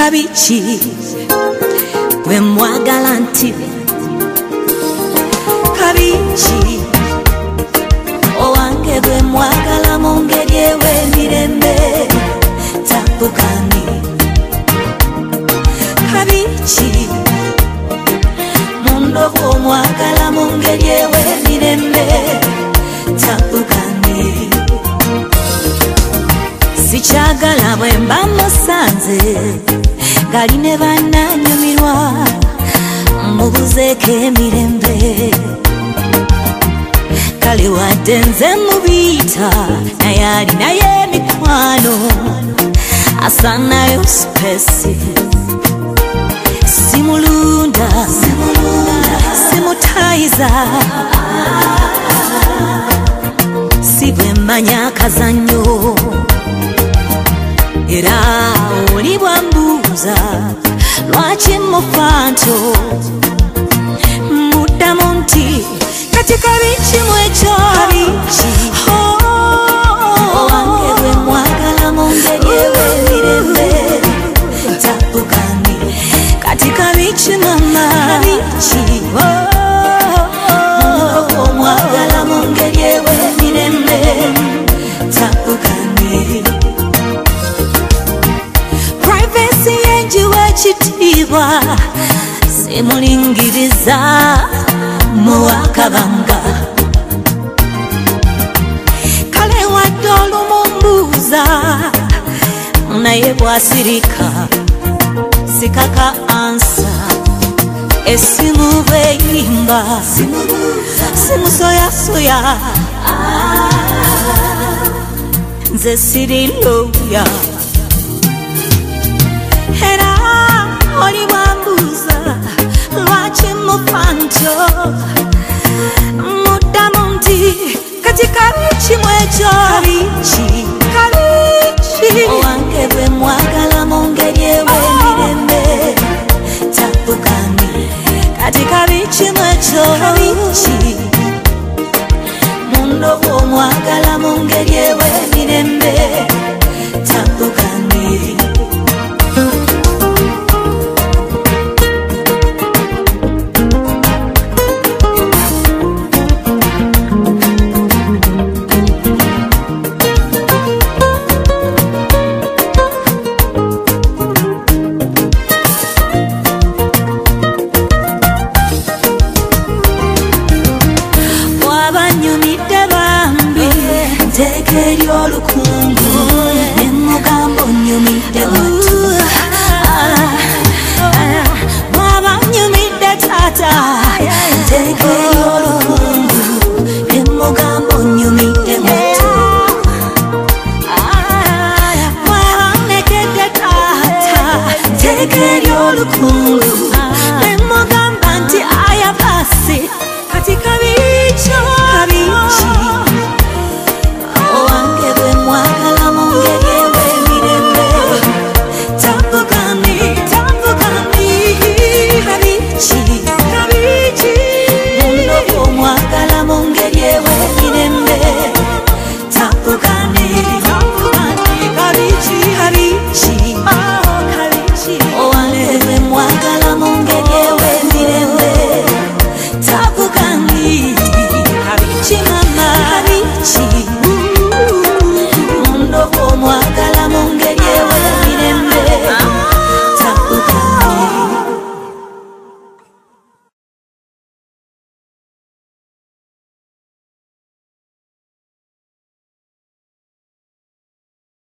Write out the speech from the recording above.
kabichi gwe mwagala nti kabichi owange gwe mwagala mu ngeri ew'emirembe tapukani kabichi mundobo mwagala mu ngeri ew'emirembe tapukani sikyagala bwe mba musanze gali ne bannanyumirwa mubuzeeko emirembe kale wadde nze mubiyita naye alinayo emikwano asanayo supesi simulunda simutayiza si bwe mmanya akazannyo era oli bwambuuza lwaki mufa ntyo muddamu nti kati kabichi mwekyo owange gwe mwagala mu ngeri ew'emirembe tapukani kati kabichi mama mundobo mwagala mu ngeri ew'emirembe tapukani privacy yenjiwa ekitiibwa simulingiriza muwakabanga kale wadde olumumbuuza naye bwasirika sikaka ansa esimu bweyimba simusoyasoya nze siri loya era oli bwambuuza lwaki mufa ntyo muddamu nti kati kabichi mwekyo owange bwe mwagala mu ngeri ew'emirembe tapukani kati kabichi mwekyo mundobo mwagala mu ngeri ew'emirembe tapukani ery'olukungu nemugambo nyumidde watu bwaba nyumidde tata nteeka ery'olukungu nemugambo nyumidde watu bwaba nekedde tata nteeka ery'olukungu